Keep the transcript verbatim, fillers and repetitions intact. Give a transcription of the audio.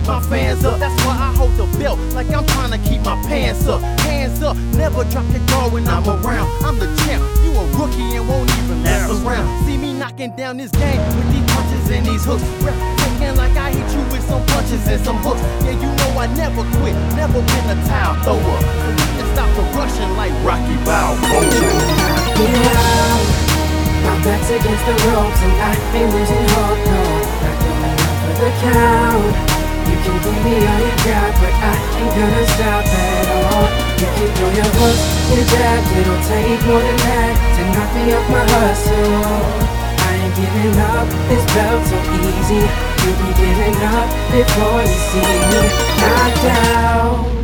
my fans up. That's why I hold the belt like I'm trying to keep my pants up. Hands up, never drop your guard when I'm around. I'm the champ, you a rookie and won't even mess around. See me knocking down this game with these punches and these hooks. Thinking like I hit you with some punches and some hooks. Yeah, you know I never quit, never been a towel thrower. So you can stop the rushing like Rocky Balboa. Yeah. My back's against the ropes and I ain't losing hope, no. Not going out for the count. You can give me all you got, but I ain't gonna stop at all. You can throw your hooks, your jabs, it'll take more than that to knock me off my hustle. I ain't giving up, this belt so easy. You'll be giving up before you see me knocked out.